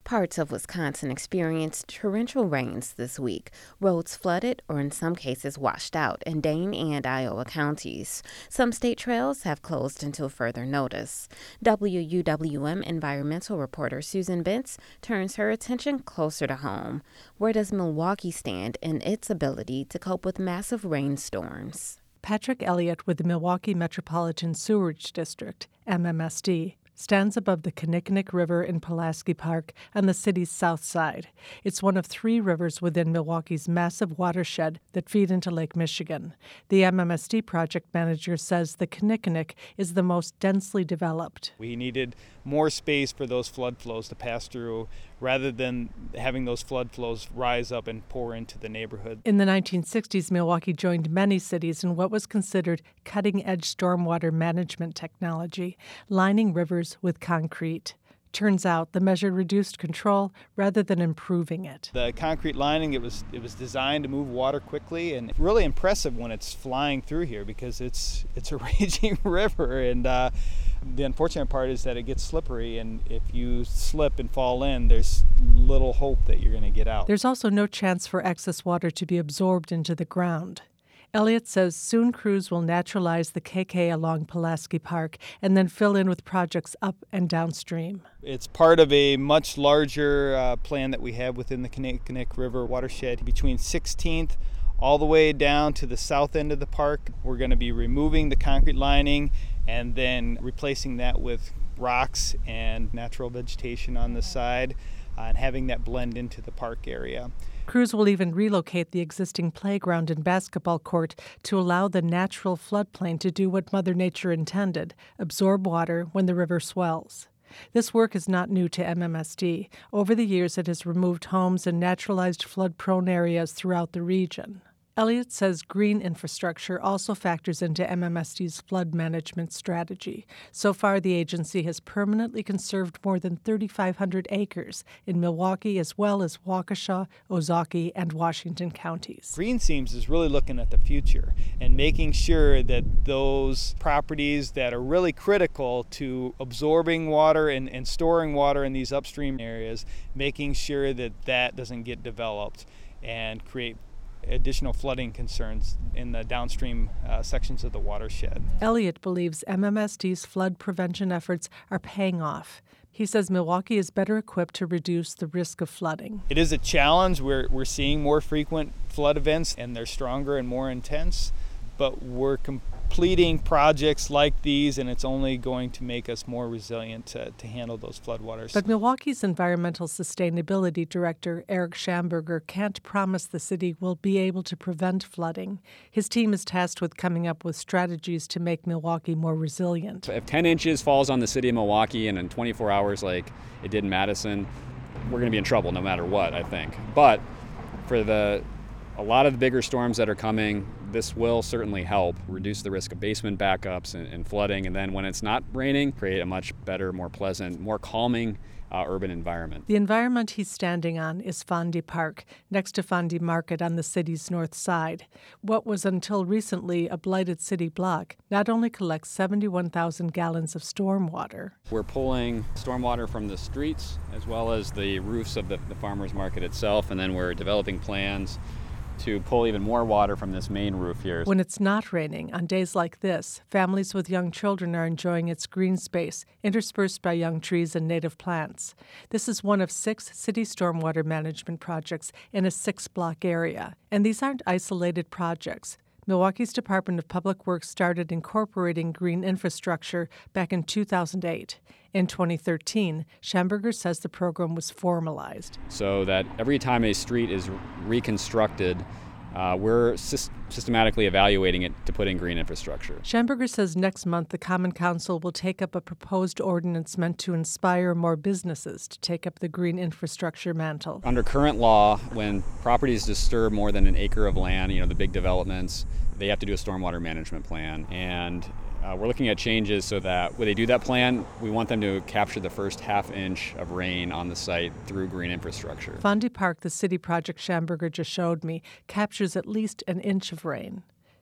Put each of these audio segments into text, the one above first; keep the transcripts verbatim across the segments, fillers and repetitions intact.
Parts of Wisconsin experienced torrential rains this week. Roads flooded or in some cases washed out in Dane and Iowa counties. Some state trails have closed until further notice. W U W M environmental reporter Susan Bentz turns her attention closer to home. Where does Milwaukee stand in its ability to cope with massive rainstorms? Patrick Elliott with the Milwaukee Metropolitan Sewerage District, M M S D, stands above the Kinnickinnic River in Pulaski Park on the city's south side. It's one of three rivers within Milwaukee's massive watershed that feed into Lake Michigan. The M M S D project manager says the Kinnickinnic is the most densely developed. We needed more space for those flood flows to pass through rather than having those flood flows rise up and pour into the neighborhood. In the nineteen sixties, Milwaukee joined many cities in what was considered cutting-edge stormwater management technology, lining rivers with concrete. Turns out the measure reduced control rather than improving it. The concrete lining, it was it was designed to move water quickly, and really impressive when it's flying through here because it's it's a raging river, and uh, the unfortunate part is that it gets slippery, and if you slip and fall in, there's little hope that you're going to get out. There's also no chance for excess water to be absorbed into the ground. Elliott says soon crews will naturalize the K K along Pulaski Park and then fill in with projects up and downstream. It's part of a much larger uh, plan that we have within the Kinnickinnic River watershed. Between sixteenth all the way down to the south end of the park, we're going to be removing the concrete lining and then replacing that with rocks and natural vegetation on the side uh, and having that blend into the park area. Crews will even relocate the existing playground and basketball court to allow the natural floodplain to do what Mother Nature intended, absorb water when the river swells. This work is not new to M M S D. Over the years, it has removed homes and naturalized flood-prone areas throughout the region. Elliott says green infrastructure also factors into M M S D's flood management strategy. So far, the agency has permanently conserved more than thirty-five hundred acres in Milwaukee as well as Waukesha, Ozaukee, and Washington counties. Greenseams is really looking at the future and making sure that those properties that are really critical to absorbing water and, and storing water in these upstream areas, making sure that that doesn't get developed and create additional flooding concerns in the downstream uh, sections of the watershed. Elliott believes M M S D's flood prevention efforts are paying off. He says Milwaukee is better equipped to reduce the risk of flooding. It is a challenge. We're, we're seeing more frequent flood events, and they're stronger and more intense, but we're completing projects like these, and it's only going to make us more resilient to, to handle those floodwaters. But Milwaukee's Environmental Sustainability Director, Eric Schamberger, can't promise the city will be able to prevent flooding. His team is tasked with coming up with strategies to make Milwaukee more resilient. If ten inches falls on the city of Milwaukee and in twenty-four hours like it did in Madison, we're going to be in trouble no matter what, I think. But for the a lot of the bigger storms that are coming, this will certainly help reduce the risk of basement backups and, and flooding, and then when it's not raining, create a much better, more pleasant, more calming uh, urban environment. The environment he's standing on is Fondy Park, next to Fondy Market on the city's north side. What was until recently a blighted city block not only collects seventy-one thousand gallons of stormwater. We're pulling stormwater from the streets as well as the roofs of the, the farmers market itself, and then we're developing plans to pull even more water from this main roof here. When it's not raining, on days like this, families with young children are enjoying its green space, interspersed by young trees and native plants. This is one of six city stormwater management projects in a six-block area. And these aren't isolated projects. Milwaukee's Department of Public Works started incorporating green infrastructure back in two thousand eight. In twenty thirteen, Schamberger says the program was formalized. So that every time a street is reconstructed, uh, we're sy- systematically evaluating it to put in green infrastructure. Schamberger says next month the Common Council will take up a proposed ordinance meant to inspire more businesses to take up the green infrastructure mantle. Under current law, when properties disturb more than an acre of land, you know, the big developments, they have to do a stormwater management plan. And Uh, we're looking at changes so that when they do that plan, we want them to capture the first half inch of rain on the site through green infrastructure. Fondy Park, the city project Schamberger just showed me, captures at least an inch of rain.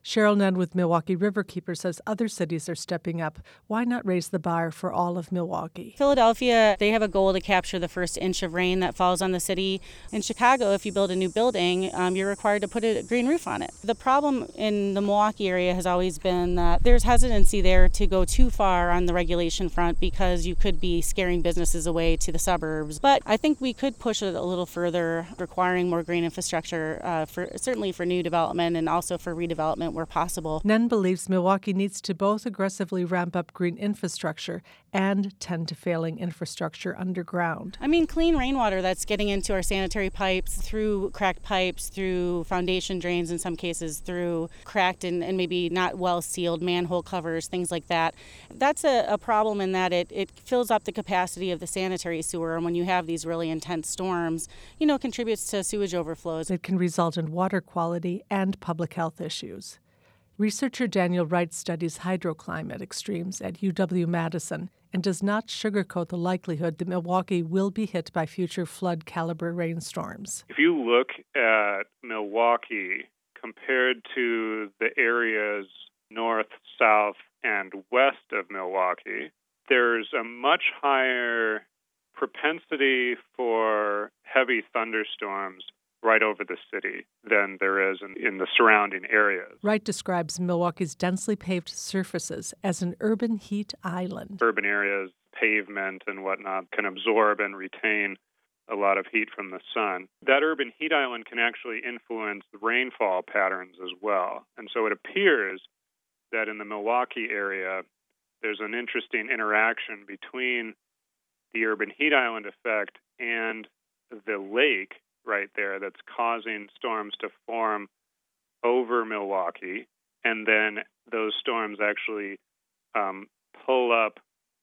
Cheryl Nunn with Milwaukee Riverkeeper says other cities are stepping up. Why not raise the bar for all of Milwaukee? Philadelphia, they have a goal to capture the first inch of rain that falls on the city. In Chicago, if you build a new building, um, you're required to put a green roof on it. The problem in the Milwaukee area has always been that there's hesitancy there to go too far on the regulation front because you could be scaring businesses away to the suburbs. But I think we could push it a little further, requiring more green infrastructure, uh, for certainly for new development and also for redevelopment where possible. Nunn believes Milwaukee needs to both aggressively ramp up green infrastructure and tend to failing infrastructure underground. I mean, clean rainwater that's getting into our sanitary pipes through cracked pipes, through foundation drains in some cases, through cracked and, and maybe not well sealed manhole covers, things like that. That's a, a problem in that it, it fills up the capacity of the sanitary sewer, and when you have these really intense storms, you know, it contributes to sewage overflows. It can result in water quality and public health issues. Researcher Daniel Wright studies hydroclimate extremes at U W-Madison and does not sugarcoat the likelihood that Milwaukee will be hit by future flood-caliber rainstorms. If you look at Milwaukee compared to the areas north, south, and west of Milwaukee, there's a much higher propensity for heavy thunderstorms right over the city than there is in, in the surrounding areas. Wright describes Milwaukee's densely paved surfaces as an urban heat island. Urban areas, pavement and whatnot, can absorb and retain a lot of heat from the sun. That urban heat island can actually influence the rainfall patterns as well. And so it appears that in the Milwaukee area, there's an interesting interaction between the urban heat island effect and the lake right there that's causing storms to form over Milwaukee, and then those storms actually um, pull up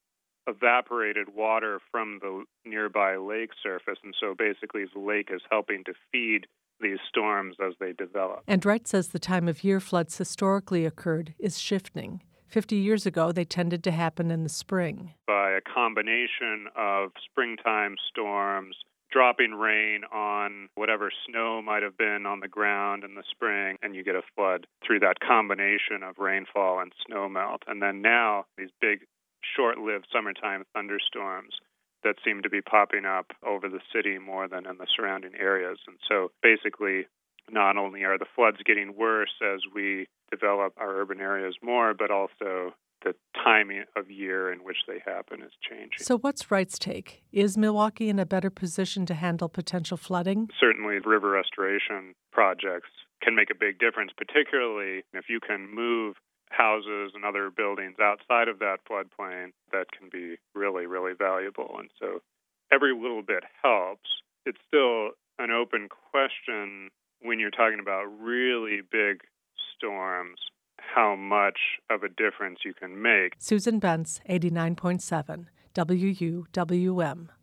evaporated water from the nearby lake surface, and so basically the lake is helping to feed these storms as they develop. And Wright says the time of year floods historically occurred is shifting. Fifty years ago, they tended to happen in the spring. By a combination of springtime storms, dropping rain on whatever snow might have been on the ground in the spring, and you get a flood through that combination of rainfall and snowmelt. And then now, these big, short-lived summertime thunderstorms that seem to be popping up over the city more than in the surrounding areas. And so basically, not only are the floods getting worse as we develop our urban areas more, but also the timing of year in which they happen is changing. So what's Wright's take? Is Milwaukee in a better position to handle potential flooding? Certainly, river restoration projects can make a big difference, particularly if you can move houses and other buildings outside of that floodplain. That can be really, really valuable. And so every little bit helps. It's still an open question when you're talking about really big storms, how much of a difference you can make. Susan Bentz, eighty-nine point seven W U W M.